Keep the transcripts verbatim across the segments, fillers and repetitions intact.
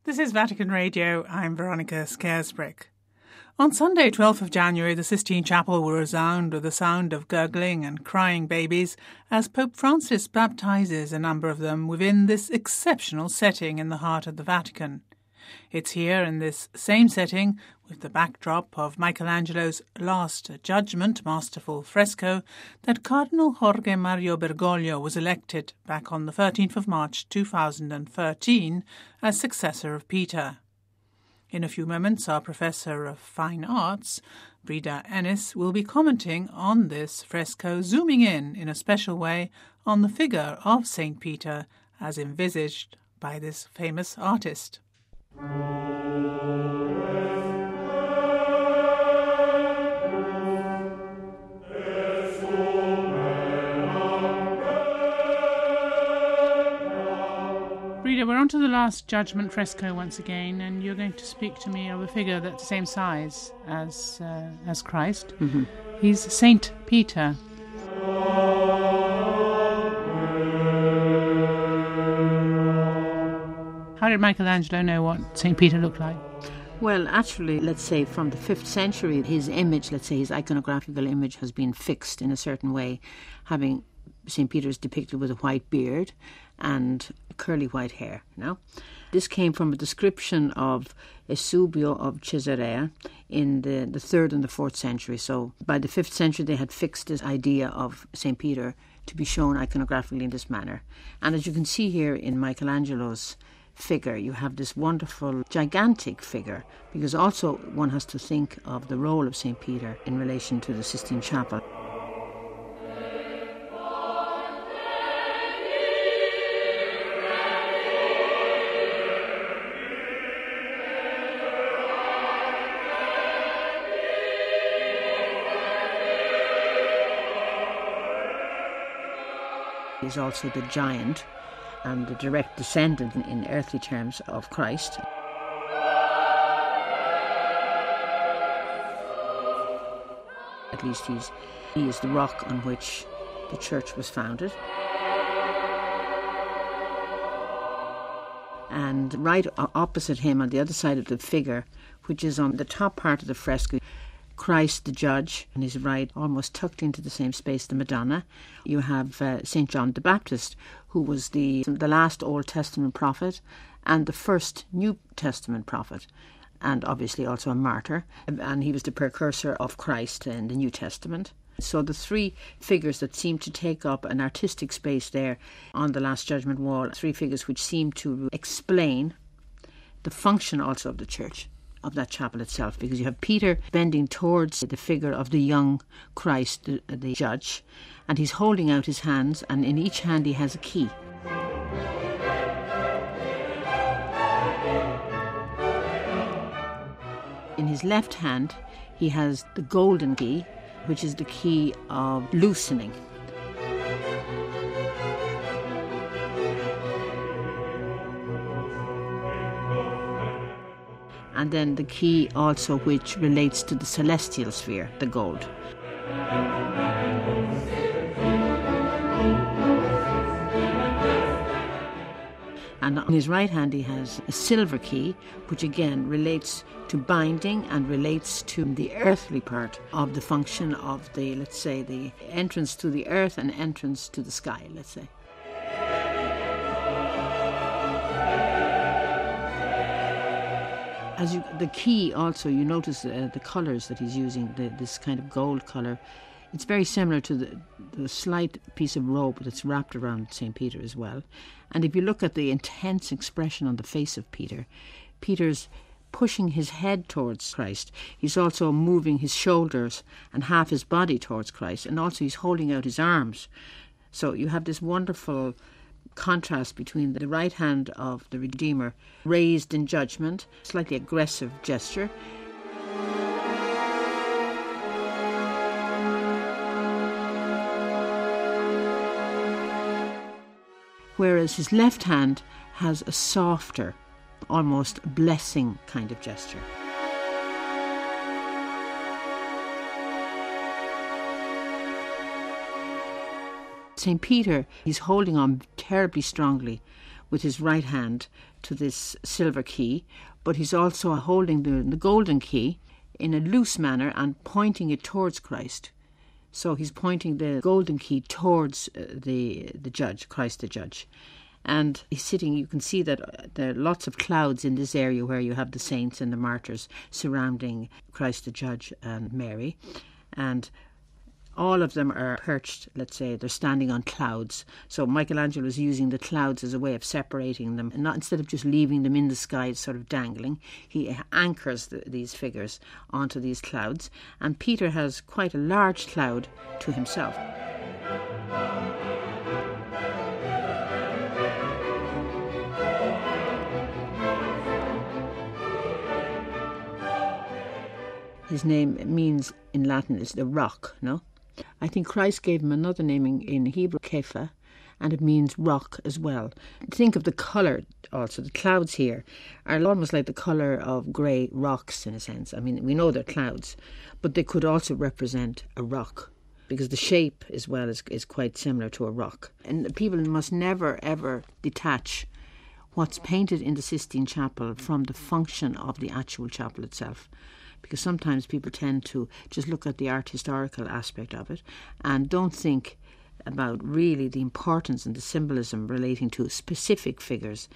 This is Vatican Radio. I'm Veronica Scaresbrick. On Sunday, twelfth of January, the Sistine Chapel will resound with the sound of gurgling and crying babies as Pope Francis baptizes a number of them within this exceptional setting in the heart of the Vatican. It's here in this same setting, with the backdrop of Michelangelo's Last Judgment masterful fresco, that Cardinal Jorge Mario Bergoglio was elected back on the thirteenth of March two thousand thirteen as successor of Peter. In a few moments, our Professor of Fine Arts, Breda Ennis, will be commenting on this fresco, zooming in in a special way on the figure of Saint Peter as envisaged by this famous artist. Breda, we're on to the Last Judgment fresco once again, and you're going to speak to me of a figure that's the same size as uh, as Christ. Mm-hmm. He's Saint Peter. How did Michelangelo know what Saint Peter looked like? Well, actually, let's say from the fifth century, his image, let's say his iconographical image has been fixed in a certain way, having Saint Peter is depicted with a white beard and curly white hair. Now, this came from a description of Eusebio of Caesarea in the, the third and the fourth century. So by the fifth century, they had fixed this idea of Saint Peter to be shown iconographically in this manner. And as you can see here in Michelangelo's figure, you have this wonderful, gigantic figure, because also one has to think of the role of Saint Peter in relation to the Sistine Chapel. He's also the giant and the direct descendant in, in earthly terms of Christ. At least he's, he is the rock on which the church was founded. And right opposite him, on the other side of the figure, which is on the top part of the fresco, Christ the Judge, on his right, almost tucked into the same space, the Madonna. You have uh, Saint John the Baptist, who was the, the last Old Testament prophet and the first New Testament prophet, and obviously also a martyr. And he was the precursor of Christ in the New Testament. So the three figures that seem to take up an artistic space there on the Last Judgment wall, three figures which seem to explain the function also of the church, of that chapel itself, because you have Peter bending towards the figure of the young Christ, the, the judge, and he's holding out his hands, and in each hand he has a key. In his left hand he has the golden key, which is the key of loosening. And then the key also which relates to the celestial sphere, the gold. And on his right hand he has a silver key, which again relates to binding and relates to the earthly part of the function of the, let's say, the entrance to the earth and entrance to the sky, let's say. As you, the key also, you notice uh, the colours that he's using, the, this kind of gold colour. It's very similar to the, the slight piece of robe that's wrapped around Saint Peter as well. And if you look at the intense expression on the face of Peter, Peter's pushing his head towards Christ. He's also moving his shoulders and half his body towards Christ. And also he's holding out his arms. So you have this wonderful contrast between the right hand of the Redeemer raised in judgment, slightly aggressive gesture, whereas his left hand has a softer, almost blessing kind of gesture. Saint Peter, he's holding on terribly strongly with his right hand to this silver key, but he's also holding the, the golden key in a loose manner and pointing it towards Christ. So he's pointing the golden key towards uh, the the judge, Christ the judge. And he's sitting, you can see that there are lots of clouds in this area where you have the saints and the martyrs surrounding Christ the judge and Mary. And all of them are perched, let's say, they're standing on clouds. So Michelangelo is using the clouds as a way of separating them. And not instead of just leaving them in the sky sort of dangling, he anchors the, these figures onto these clouds. And Peter has quite a large cloud to himself. His name means in Latin is the rock, no? I think Christ gave him another name in, in Hebrew, Kepha, and it means rock as well. Think of the colour also. The clouds here are almost like the colour of grey rocks in a sense. I mean, we know they're clouds, but they could also represent a rock because the shape as well is, is quite similar to a rock. And people must never, ever detach what's painted in the Sistine Chapel from the function of the actual chapel itself. Because sometimes people tend to just look at the art historical aspect of it and don't think about really the importance and the symbolism relating to specific figures.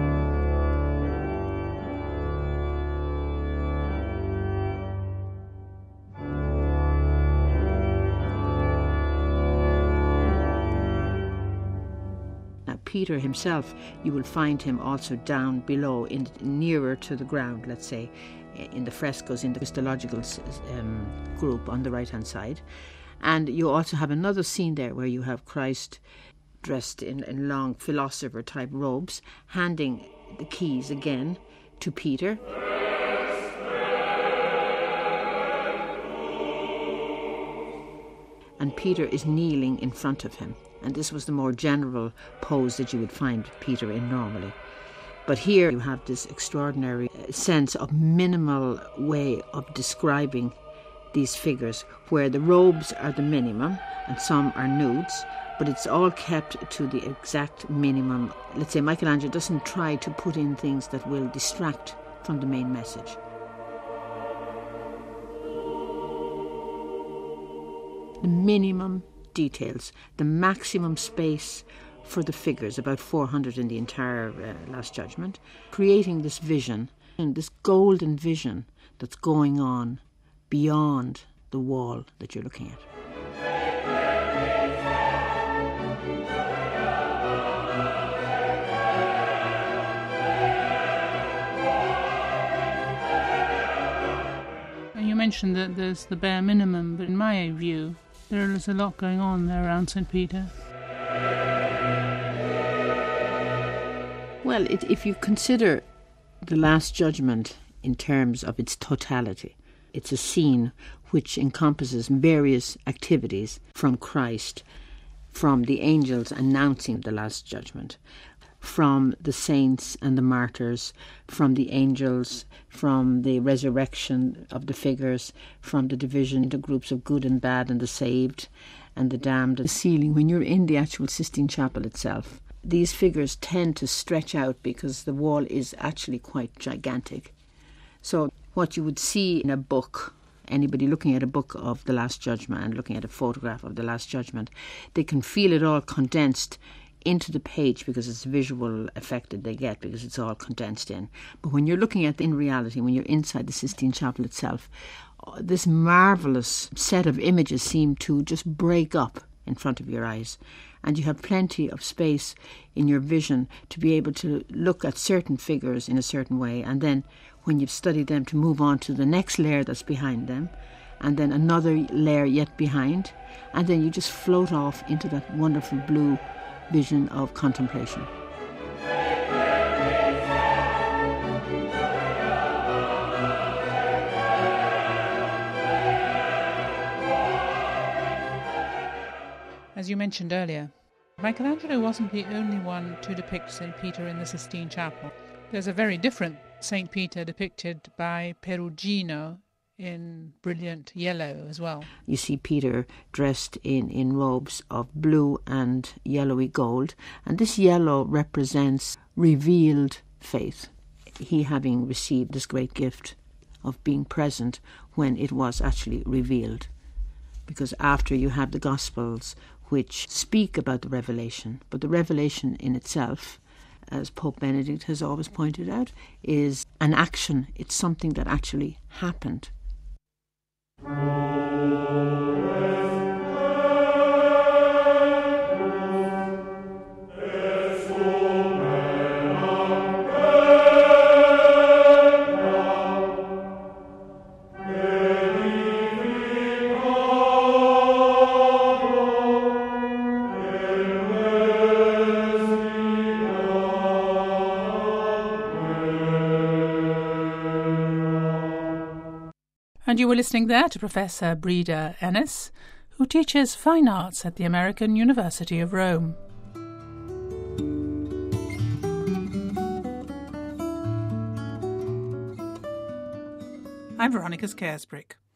Now, Peter himself, you will find him also down below, in nearer to the ground, let's say, in the frescoes in the Christological um, group on the right-hand side. And you also have another scene there where you have Christ dressed in, in long philosopher-type robes, handing the keys again to Peter. And Peter is kneeling in front of him. And this was the more general pose that you would find Peter in normally. But here you have this extraordinary sense of minimal way of describing these figures, where the robes are the minimum and some are nudes, but it's all kept to the exact minimum. Let's say Michelangelo doesn't try to put in things that will distract from the main message. The minimum details, the maximum space for the figures, about four hundred in the entire uh, Last Judgment, creating this vision, and this golden vision that's going on beyond the wall that you're looking at. You mentioned that there's the bare minimum, but in my view, there is a lot going on there around Saint Peter. Well, it, if you consider the Last Judgment in terms of its totality, it's a scene which encompasses various activities from Christ, from the angels announcing the Last Judgment, from the saints and the martyrs, from the angels, from the resurrection of the figures, from the division into groups of good and bad and the saved and the damned. The ceiling, when you're in the actual Sistine Chapel itself, these figures tend to stretch out because the wall is actually quite gigantic. So what you would see in a book, anybody looking at a book of the Last Judgment and looking at a photograph of the Last Judgment, they can feel it all condensed into the page because it's the visual effect that they get because it's all condensed in. But when you're looking at, in reality, when you're inside the Sistine Chapel itself, this marvellous set of images seem to just break up in front of your eyes. And you have plenty of space in your vision to be able to look at certain figures in a certain way, and then when you've studied them to move on to the next layer that's behind them, and then another layer yet behind, and then you just float off into that wonderful blue vision of contemplation. As you mentioned earlier, Michelangelo wasn't the only one to depict Saint Peter in the Sistine Chapel. There's a very different Saint Peter depicted by Perugino in brilliant yellow as well. You see Peter dressed in, in robes of blue and yellowy gold, and this yellow represents revealed faith, he having received this great gift of being present when it was actually revealed. Because after you have the Gospels which speak about the revelation, but the revelation in itself, as Pope Benedict has always pointed out, is an action. It's something that actually happened. And you were listening there to Professor Breda Ennis, who teaches fine arts at the American University of Rome. I'm Veronica Scaresbrick.